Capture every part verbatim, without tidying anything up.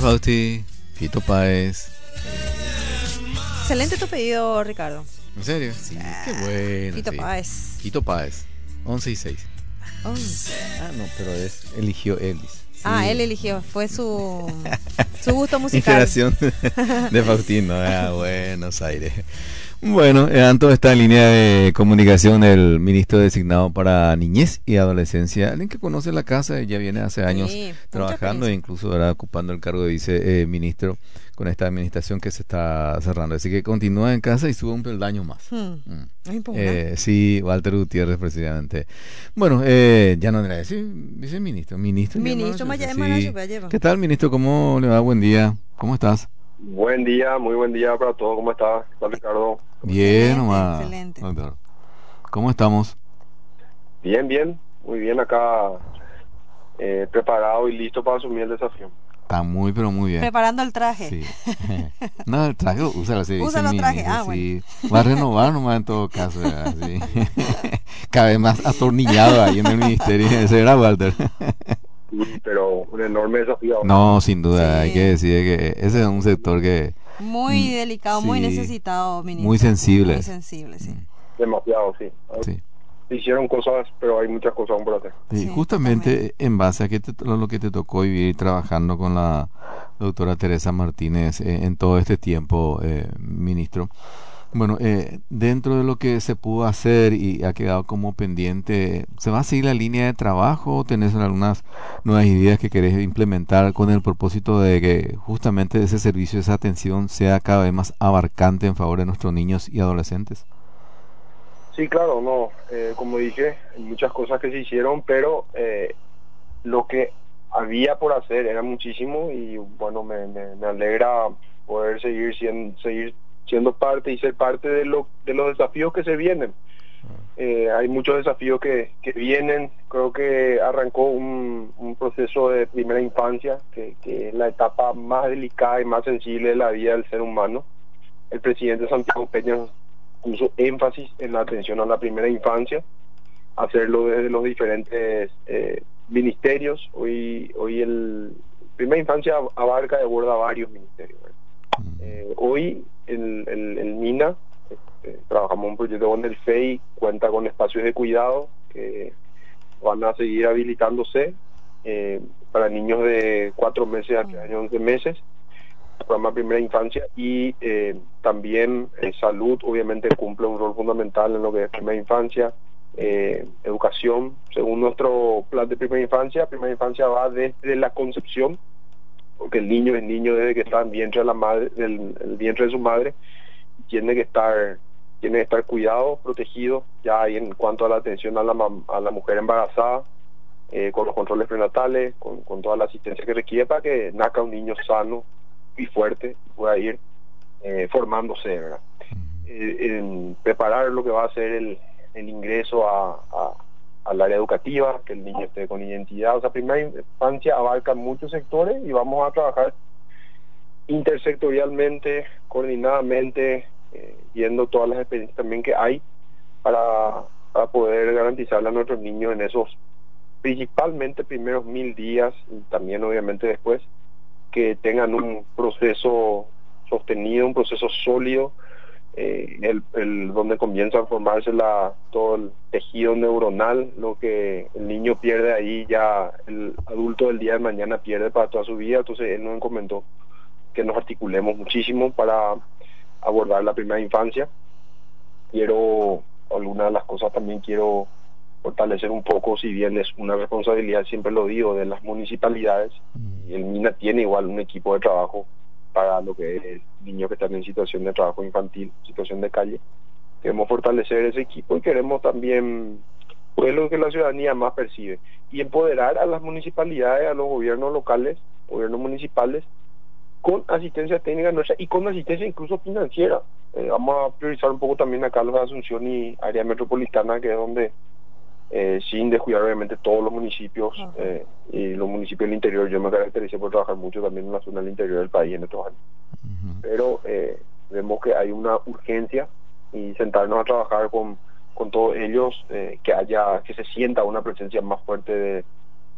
Fausti, Fito Páez. Excelente tu pedido, Ricardo. ¿En serio? Sí, Ah, qué bueno. Fito sí. Páez. Fito Páez, once y seis. Oh. Ah, no, pero es, eligió Elvis. Sí. Ah, él eligió, fue su, su gusto musical. Inspiración de Faustino, ah, Buenos Aires. Bueno, eh, Anto está en línea de comunicación el ministro designado para Niñez y Adolescencia, alguien que conoce la casa, ya viene hace años Sí, trabajando e incluso ahora ocupando el cargo de viceministro eh, con esta administración que se está cerrando. Así que continúa en casa y sube un peldaño más. Hmm. Mm. Eh, Eh, sí, Walter Gutiérrez, precisamente. Bueno, eh, ya no era decir viceministro, ministro. Ministro Maya, Maya- sí. Maya- ¿Qué tal, ministro? ¿Cómo le va? Buen día. ¿Cómo estás? Buen día, muy buen día para todos. ¿Cómo está? ¿Qué tal, Ricardo? Bien, Excelente, nomás. excelente. Doctor. ¿Cómo estamos? Bien, bien. Muy bien acá, eh, preparado y listo para asumir el desafío. Está muy, pero muy bien. Preparando el traje. Sí. No, el traje, úsalo, se dice Úsalo el traje, ministro, ah, sí. Va a renovar nomás en todo caso, ¿verdad? Sí. Cada vez más atornillado ahí en el ministerio. Ese era Walter. Sí, pero un enorme desafío. No, sin duda, Sí. hay que decir que ese es un sector que Muy Mm, delicado, sí. muy necesitado, ministro. Muy sensible. Muy sensible, sí. Demasiado, sí. sí. Se hicieron cosas, pero hay muchas cosas aún por hacer. Sí, Sí, justamente totalmente. en base a que te- lo que te tocó vivir trabajando con la doctora Teresa Martínez eh, en todo este tiempo, eh, ministro. Bueno, eh, dentro de lo que se pudo hacer y ha quedado como pendiente, ¿se va a seguir la línea de trabajo o tenés algunas nuevas ideas que querés implementar con el propósito de que justamente ese servicio, esa atención sea cada vez más abarcante en favor de nuestros niños y adolescentes? Sí, claro, no. Eh, como dije, hay muchas cosas que se hicieron, pero eh, lo que había por hacer era muchísimo y bueno, me, me, me alegra poder seguir siendo, seguir siendo parte y ser parte de, lo, de los desafíos que se vienen. Eh, hay muchos desafíos que, que vienen. Creo que arrancó un, un proceso de primera infancia, que, que es la etapa más delicada y más sensible de la vida del ser humano. El presidente Santiago Peña puso énfasis en la atención a la primera infancia, hacerlo desde los diferentes eh, ministerios. Hoy hoy el primera infancia abarca y aborda varios ministerios. Eh, hoy el, el, el MINA, este, trabajamos un proyecto con el F E I, cuenta con espacios de cuidado que van a seguir habilitándose eh, para niños de cuatro meses a tres años, once meses, programa Primera Infancia, y eh, también eh, salud obviamente cumple un rol fundamental en lo que es Primera Infancia, eh, educación. Según nuestro plan de Primera Infancia, Primera Infancia va desde la concepción, porque el niño es niño desde que está en vientre de la madre, del el vientre de su madre, tiene que estar tiene que estar cuidado, protegido, ya hay en cuanto a la atención a la, a la mujer embarazada, eh, con los controles prenatales, con, con toda la asistencia que requiere para que nazca un niño sano y fuerte, pueda ir eh, formándose, ¿verdad? Eh, en preparar lo que va a ser el, el ingreso a, a, al área educativa, que el niño esté con identidad. O sea, primera infancia abarca muchos sectores y vamos a trabajar intersectorialmente, coordinadamente, eh, viendo todas las experiencias también que hay para, para poder garantizarle a nuestros niños en esos principalmente primeros mil días y también obviamente después, que tengan un proceso sostenido, un proceso sólido, eh, el, el donde comienza a formarse la, todo el tejido neuronal, lo que el niño pierde ahí ya el adulto del día de mañana pierde para toda su vida. Entonces él nos comentó que nos articulemos muchísimo para abordar la primera infancia. Quiero, alguna de las cosas también quiero fortalecer un poco, si bien es una responsabilidad, siempre lo digo, de las municipalidades, y el MINA tiene igual un equipo de trabajo para lo que es niños que están en situación de trabajo infantil, situación de calle. Queremos fortalecer ese equipo y queremos también, pues, lo que la ciudadanía más percibe, y empoderar a las municipalidades, a los gobiernos locales, gobiernos municipales, con asistencia técnica nuestra y con asistencia incluso financiera. Eh, vamos a priorizar un poco también acá los de Asunción y área metropolitana, que es donde, eh, sin descuidar obviamente todos los municipios, eh, y los municipios del interior. Yo me caractericé por trabajar mucho también en la zona del interior del país en estos años. Uh-huh. Pero eh, vemos que hay una urgencia y sentarnos a trabajar con, con todos ellos, eh, que haya, que se sienta una presencia más fuerte de,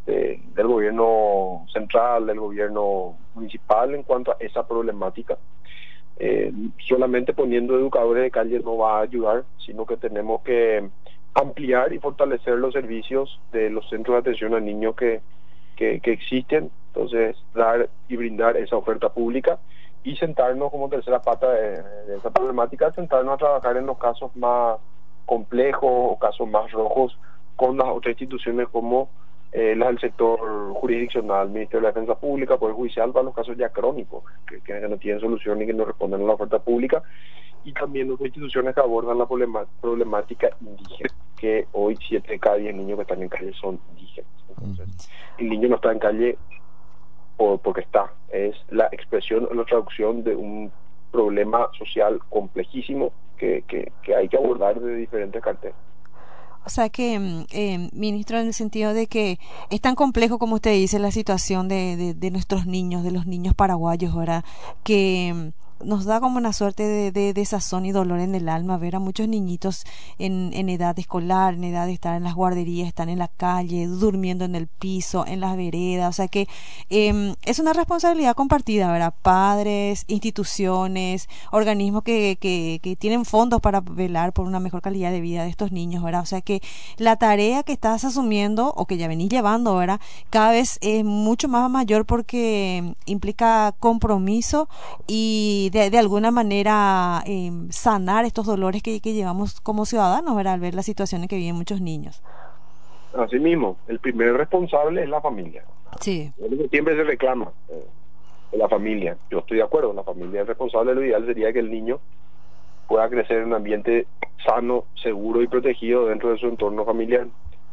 de, del gobierno central, del gobierno municipal en cuanto a esa problemática. Eh, solamente poniendo educadores de calle no va a ayudar, sino que tenemos que ampliar y fortalecer los servicios de los centros de atención al niño que, que, que existen. Entonces, dar y brindar esa oferta pública y sentarnos como tercera pata de, de esa problemática, sentarnos a trabajar en los casos más complejos o casos más rojos con las otras instituciones como eh, las del sector jurisdiccional, Ministerio de la Defensa Pública, Poder Judicial, para los casos ya crónicos, que, que no tienen solución y que no responden a la oferta pública, y también otras instituciones que abordan la problema, problemática indígena, que hoy siete de cada diez niños que están en calle son indígenas. Entonces, el niño no está en calle por, porque está, es la expresión o la traducción de un problema social complejísimo que, que, que hay que abordar de diferentes carteles. O sea que, eh, ministro, en el sentido de que es tan complejo, como usted dice, la situación de, de, de nuestros niños, de los niños paraguayos, ¿verdad? Que nos da como una suerte de, de desazón y dolor en el alma ver a muchos niñitos en, en edad escolar, en edad de estar en las guarderías, están en la calle, durmiendo en el piso, en las veredas. O sea que eh, es una responsabilidad compartida, ¿verdad? Padres, instituciones, organismos que, que, que tienen fondos para velar por una mejor calidad de vida de estos niños, ¿verdad? O sea que la tarea que estás asumiendo o que ya venís llevando, ¿verdad? Cada vez es mucho más mayor porque implica compromiso y De, de alguna manera eh, sanar estos dolores que, que llevamos como ciudadanos, ¿verdad? Al ver las situaciones que viven muchos niños. Así mismo, el primer responsable es la familia. Sí. Siempre se reclama eh, de la familia. Yo estoy de acuerdo, la familia es responsable. Lo ideal sería que el niño pueda crecer en un ambiente sano, seguro y protegido dentro de su entorno familiar.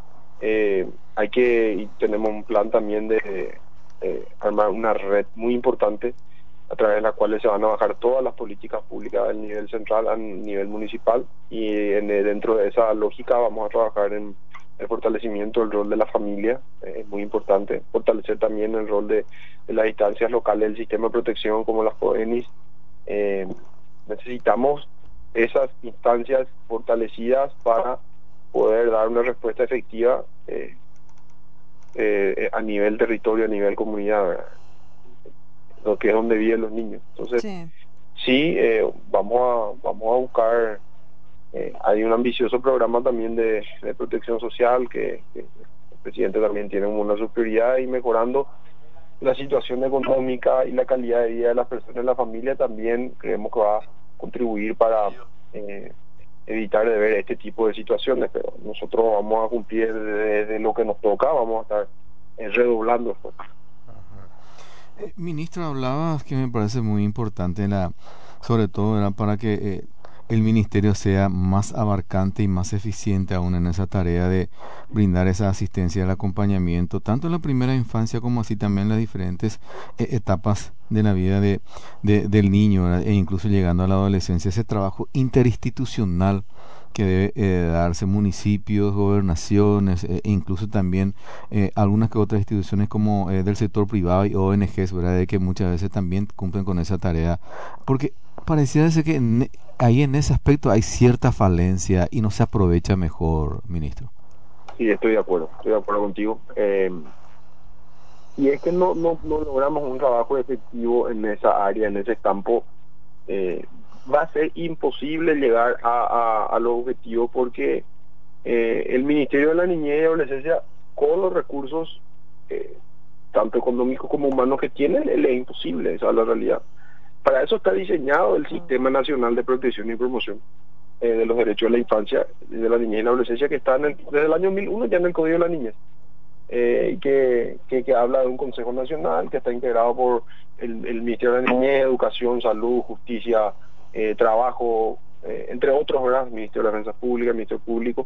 Eh, hay que, y tenemos un plan también de eh, armar una red muy importante a través de las cuales se van a bajar todas las políticas públicas al nivel central, al nivel municipal, y en, dentro de esa lógica vamos a trabajar en el fortalecimiento del rol de la familia, eh, es muy importante, fortalecer también el rol de, de las instancias locales del sistema de protección como las POENIS. Eh, necesitamos esas instancias fortalecidas para poder dar una respuesta efectiva eh, eh, a nivel territorio, a nivel comunidad, ¿verdad? Lo que es donde viven los niños. Entonces, sí, sí eh, vamos a vamos a buscar, eh, hay un ambicioso programa también de, de protección social que, que el presidente también tiene como una superioridad, y mejorando la situación económica y la calidad de vida de las personas en la familia también creemos que va a contribuir para eh, evitar de ver este tipo de situaciones, pero nosotros vamos a cumplir desde lo que nos toca, vamos a estar eh, redoblando esfuerzos. Eh, ministro, hablaba que me parece muy importante, la, sobre todo era para que eh, el ministerio sea más abarcante y más eficiente aún en esa tarea de brindar esa asistencia y el acompañamiento, tanto en la primera infancia como así también en las diferentes eh, etapas de la vida de, de, del niño, ¿verdad? E incluso llegando a la adolescencia, ese trabajo interinstitucional que debe eh, darse, municipios, gobernaciones, eh, e incluso también eh, algunas que otras instituciones como eh, del sector privado y O N Ges, ¿verdad? De que muchas veces también cumplen con esa tarea, porque pareciera ser que en, ahí en ese aspecto hay cierta falencia y no se aprovecha mejor, ministro. Sí, estoy de acuerdo, estoy de acuerdo contigo. Eh, y es que no, no, no logramos un trabajo efectivo en esa área, en ese campo. Eh, va a ser imposible llegar a, a, a los objetivos porque eh, el Ministerio de la Niñez y Adolescencia, con los recursos eh, tanto económicos como humanos que tiene, le, le es imposible, esa es la realidad. Para eso está diseñado el Sistema Nacional de Protección y Promoción eh, de los Derechos de la Infancia, de la Niñez y la Adolescencia, que está en el, desde el año mil uno ya en el Código de la Niñez, eh, que, que, que habla de un Consejo Nacional que está integrado por el, el Ministerio de la Niñez, Educación, Salud, Justicia, Eh, trabajo, eh, entre otros, ¿verdad? Ministerio de la Defensa Pública, Ministerio Público,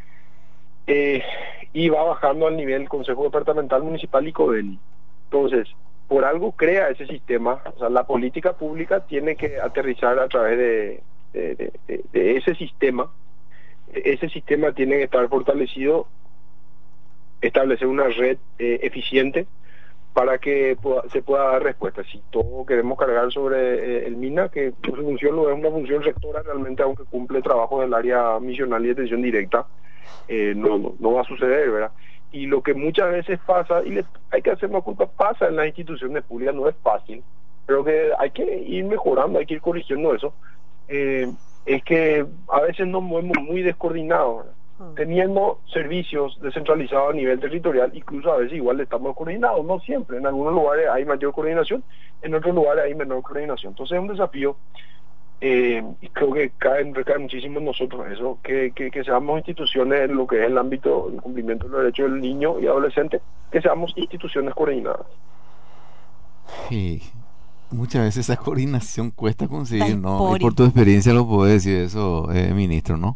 eh, y va bajando al nivel Consejo Departamental, Municipal y CODENI. Entonces, por algo crea ese sistema, o sea, la política pública tiene que aterrizar a través de, de, de, de, de ese sistema. Ese sistema tiene que estar fortalecido, establecer una red eh, eficiente para que pueda, se pueda dar respuesta. Si todos queremos cargar sobre eh, el MINA, que su función no es una función rectora realmente, aunque cumple trabajo del área misional y de atención directa, eh, no, no, no va a suceder, ¿verdad? y lo que muchas veces pasa, y le, hay que hacer una culpa, pasa en las instituciones públicas, no es fácil, pero que hay que ir mejorando, hay que ir corrigiendo eso, eh, es que a veces nos movemos muy descoordinados, ¿verdad? Teniendo servicios descentralizados a nivel territorial, incluso a veces igual estamos coordinados, no siempre, en algunos lugares hay mayor coordinación, en otros lugares hay menor coordinación, entonces es un desafío. Eh, y creo que cae, recae muchísimo en nosotros eso, que, que, que seamos instituciones en lo que es el ámbito del cumplimiento de los derechos del niño y adolescente, que seamos instituciones coordinadas. Y muchas veces esa coordinación cuesta conseguir, Ay, ¿no? por Y por tu experiencia lo puedo decir eso, eh, ministro, ¿no?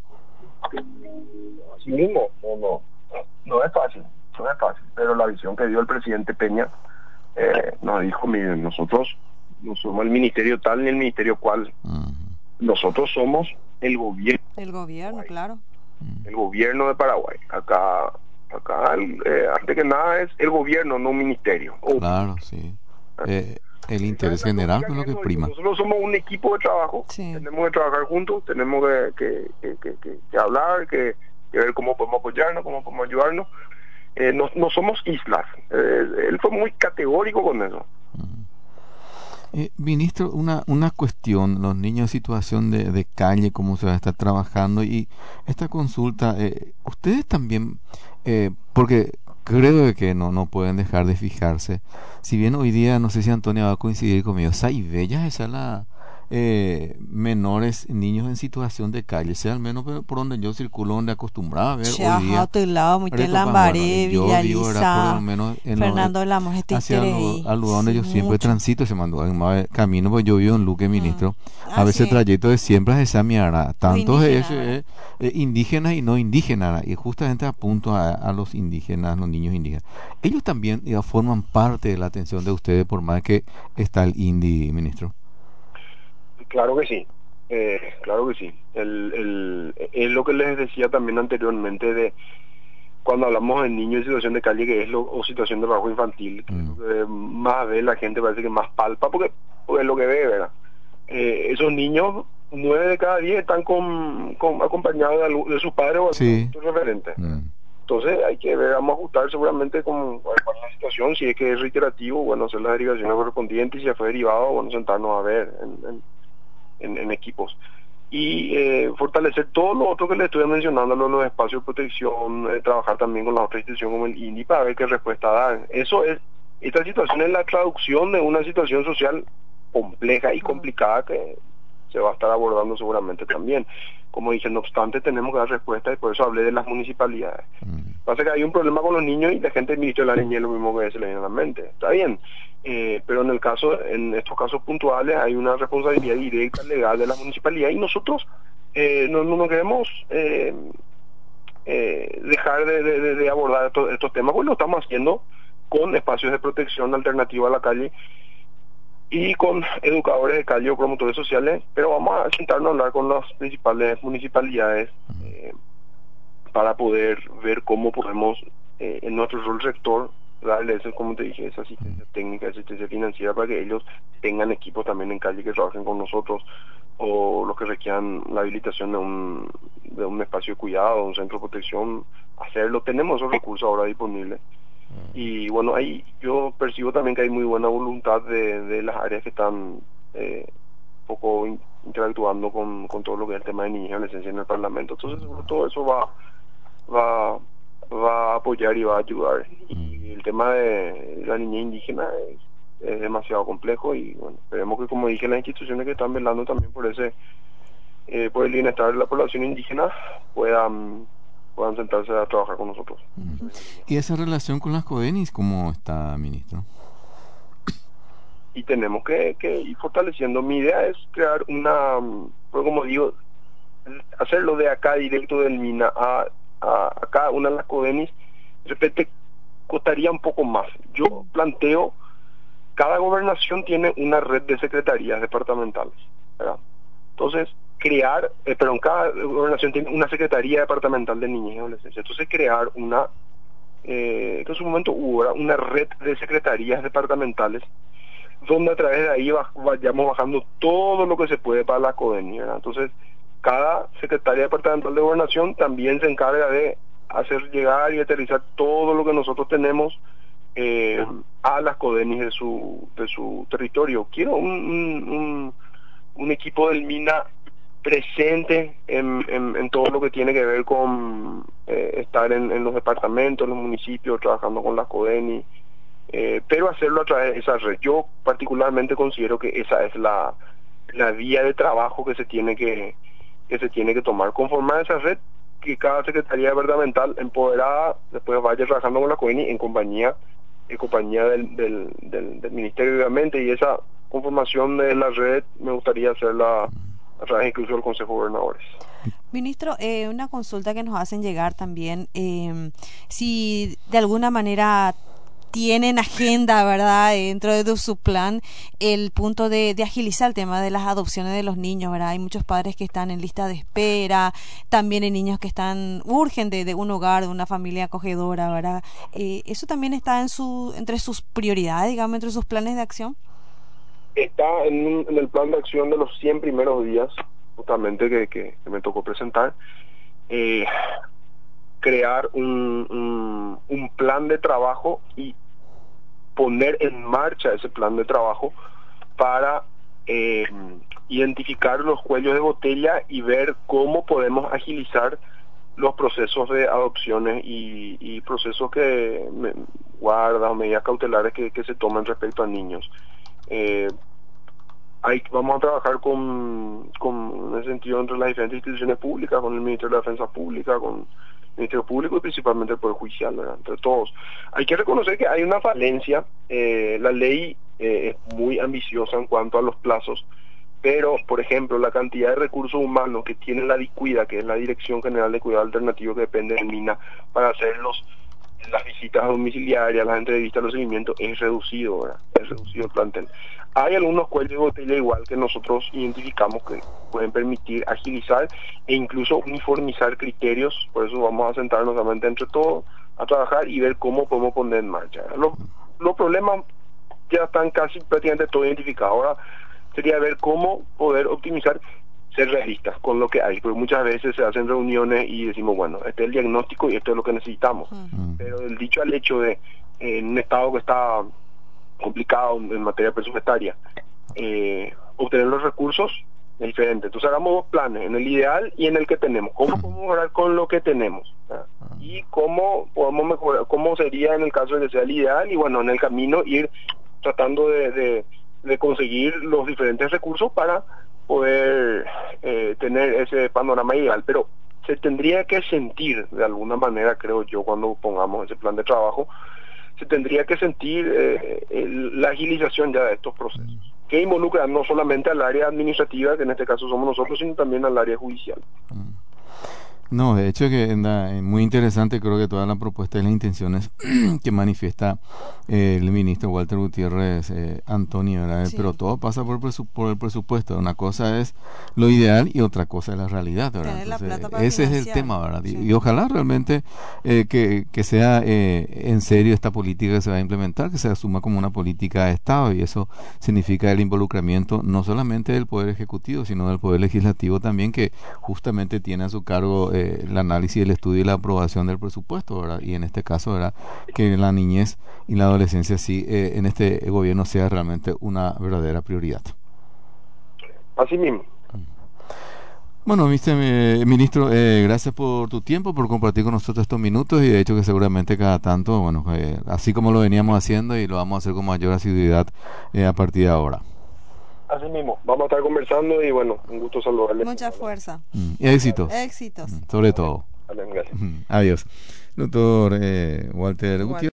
Así mismo, no, no, no es fácil, no es fácil, pero la visión que dio el presidente Peña eh, nos dijo, miren, nosotros no somos el ministerio tal ni el ministerio cual, uh-huh. Nosotros somos el gobierno. El gobierno, claro. El gobierno de Paraguay. Acá, acá eh, antes que nada es el gobierno, no un ministerio. Claro, sí. Eh, el interés general es lo que prima. Nosotros somos un equipo de trabajo, sí. Tenemos que trabajar juntos, tenemos que, que, que, que, que, que hablar, que, que ver cómo podemos apoyarnos, cómo podemos ayudarnos. Eh, no, no somos islas. Eh, él fue muy categórico con eso. Uh-huh. Eh, ministro, una, una cuestión, los niños en situación de, de calle, cómo se va a estar trabajando, y esta consulta, eh, ustedes también, eh, porque creo que no, no pueden dejar de fijarse, si bien hoy día, no sé si Antonia va a coincidir conmigo, Saibellas, esa es la eh, menores, niños en situación de calle, sea al menos por, por donde yo circulo, donde acostumbraba a ver Chaja, hoy día. Lado, Lambaré, bueno, Villa digo, Lisa, por lo menos en Fernando los, Lamos, este hacia al lugar donde sí, yo siempre mucho. transito, se mandó en camino, pues yo vivo en Luque, ministro, mm. a veces el trayecto de siempre es esa miara, tanto es eh, eh, indígenas y no indígenas, y justamente apunto a, a los indígenas, los niños indígenas. Ellos también ya forman parte de la atención de ustedes, por más que está el I N D I, ministro. Claro que sí, eh, claro que sí. El, el, es lo que les decía también anteriormente de cuando hablamos de niños en situación de calle, que es lo, o situación de trabajo infantil, que mm. es lo que más ve la gente, parece que más palpa, porque, porque es lo que ve, ¿verdad? Eh, esos niños, nueve de cada diez están con, con acompañados de, de sus padres o sí. de referentes. Mm. Entonces hay que ver, vamos a ajustar seguramente con cuál es la situación, si es que es reiterativo, bueno, hacer las derivaciones correspondientes, y si fue derivado, bueno, sentarnos a ver en, en, en, en equipos. Y eh, fortalecer todo lo otro que le estoy mencionando, los, los espacios de protección, eh, trabajar también con la otra institución como el I N D I para ver qué respuesta dan. Eso es, esta situación es la traducción de una situación social compleja y complicada que se va a estar abordando seguramente también. Como dije, no obstante, tenemos que dar respuesta, y por eso hablé de las municipalidades. Mm. Pasa que hay un problema con los niños y la gente del Ministerio de la Niñez es lo mismo que se le viene a la mente. Está bien, eh, pero en el caso, en estos casos puntuales hay una responsabilidad directa, legal de la municipalidad, y nosotros eh, no, no queremos eh, eh, dejar de, de, de abordar estos, estos temas, pues lo estamos haciendo con espacios de protección alternativa a la calle y con educadores de calle o promotores sociales, pero vamos a sentarnos a hablar con las principales municipalidades eh, para poder ver cómo podemos, eh, en nuestro rol rector, darles, como te dije, esa asistencia técnica, asistencia financiera, para que ellos tengan equipos también en calle que trabajen con nosotros, o los que requieran la habilitación de un, de un espacio de cuidado, un centro de protección, hacerlo. Tenemos esos recursos ahora disponibles. Y bueno, ahí yo percibo también que hay muy buena voluntad de, de las áreas que están eh, un poco in, interactuando con, con todo lo que es el tema de niñez y adolescencia en el Parlamento. Entonces todo eso va va va a apoyar y va a ayudar. Y el tema de la niñez indígena es, es demasiado complejo, y bueno, esperemos que, como dije, las instituciones que están velando también por ese eh, por el bienestar de la población indígena puedan puedan sentarse a trabajar con nosotros. Uh-huh. ¿Y esa relación con las CODENIS cómo está, ministro? Y tenemos que, que ir fortaleciendo. Mi idea es crear una, pues como digo, hacerlo de acá directo del MINA a, a, a cada una de las CODENIS. De repente costaría un poco más. Yo planteo, cada gobernación tiene una red de secretarías departamentales, ¿verdad? Entonces, crear, eh, perdón, cada gobernación tiene una secretaría departamental de niñez y adolescencia. Entonces, crear una, eh, que en su momento hubo ¿verdad? una red de secretarías departamentales, donde a través de ahí va, vayamos bajando todo lo que se puede para la CODENI, ¿verdad? Entonces, cada secretaria departamental de gobernación también se encarga de hacer llegar y aterrizar todo lo que nosotros tenemos eh, a las CODENIS de su de su territorio. Quiero un, un, un, un equipo del MINA presente en, en, en todo lo que tiene que ver con eh, estar en, en los departamentos, en los municipios, trabajando con las CODENIS, eh, pero hacerlo a través de esa red. Yo particularmente considero que esa es la, la vía de trabajo que se tiene que, que se tiene que tomar, conformar esa red, que cada secretaría departamental empoderada después vaya trabajando con la CODENIS en compañía en compañía del, del, del, del ministerio, obviamente, y esa conformación de la red me gustaría hacerla a través incluso del Consejo de Gobernadores. Ministro, eh, una consulta que nos hacen llegar también, eh, si de alguna manera tienen agenda, ¿verdad?, dentro de su plan, el punto de, de agilizar el tema de las adopciones de los niños, ¿verdad? Hay muchos padres que están en lista de espera, también hay niños que están, urgen de, de un hogar, de una familia acogedora, ¿verdad? Eh, ¿Eso también está en su, entre sus prioridades, digamos, entre sus planes de acción? Está en, un, en el plan de acción de los cien primeros días, justamente que, que, que me tocó presentar, eh, crear un, un, un plan de trabajo y poner en marcha ese plan de trabajo para eh, identificar los cuellos de botella y ver cómo podemos agilizar los procesos de adopciones y, y procesos que me, guardas o medidas cautelares que, que se toman respecto a niños. Eh, hay, vamos a trabajar con, con en ese sentido entre las diferentes instituciones públicas, con el Ministerio de la Defensa Pública, con el Ministerio Público y principalmente el Poder Judicial, ¿verdad?, entre todos. Hay que reconocer que hay una falencia, eh, la ley eh, es muy ambiciosa en cuanto a los plazos, pero, por ejemplo, la cantidad de recursos humanos que tiene la DICUIDA, que es la Dirección General de Cuidado Alternativo que depende del MINA, para hacer los, las visitas domiciliarias, las entrevistas, los seguimientos, es reducido, ¿verdad?, es reducido el plantel. Hay algunos cuellos de botella igual que nosotros identificamos que pueden permitir agilizar e incluso uniformizar criterios, por eso vamos a sentarnos nuevamente entre todos a trabajar y ver cómo podemos poner en marcha. Los, los problemas ya están casi prácticamente todos identificados. Ahora sería ver cómo poder optimizar, ser realistas con lo que hay, porque muchas veces se hacen reuniones y decimos, bueno, este es el diagnóstico y esto es lo que necesitamos. Uh-huh. Pero del dicho al hecho de eh, en un estado que está complicado en materia presupuestaria, eh, obtener los recursos es diferente. Entonces hagamos dos planes, en el ideal y en el que tenemos. ¿Cómo podemos mejorar con lo que tenemos? ¿Ah? Y cómo podemos mejorar, cómo sería en el caso de que sea el ideal, y bueno, en el camino ir tratando de, de, de conseguir los diferentes recursos para poder eh, tener ese panorama ideal. Pero se tendría que sentir de alguna manera, creo yo, cuando pongamos ese plan de trabajo, se tendría que sentir eh, el, la agilización ya de estos procesos, que involucra no solamente al área administrativa, que en este caso somos nosotros, sino también al área judicial. No, de hecho que es muy interesante, creo que toda la propuesta y las intenciones que manifiesta eh, el ministro Walter Gutiérrez eh, Antonio, ¿verdad? Sí. Pero todo pasa por, presu por el presupuesto. Una cosa es lo ideal y otra cosa es la realidad, ¿verdad? Entonces, ese es el tema, ¿verdad? Sí. Y, y ojalá realmente eh, que, que sea eh, en serio esta política que se va a implementar, que se asuma como una política de Estado, y eso significa el involucramiento no solamente del Poder Ejecutivo, sino del Poder Legislativo también, que justamente tiene a su cargo el análisis, el estudio y la aprobación del presupuesto, ¿verdad? Y en este caso, ¿verdad?, que la niñez y la adolescencia sí eh, en este gobierno sea realmente una verdadera prioridad. Así mismo. Bueno, mister eh, ministro, eh, gracias por tu tiempo, por compartir con nosotros estos minutos, y de hecho que seguramente cada tanto, bueno, eh, así como lo veníamos haciendo, y lo vamos a hacer con mayor asiduidad eh, a partir de ahora. Así mismo, vamos a estar conversando y bueno, un gusto saludarle. Mucha fuerza. Mm, y éxitos. Éxitos. Mm, sobre todo. Vale, gracias. Mm, adiós. Doctor eh, Walter Gutiérrez.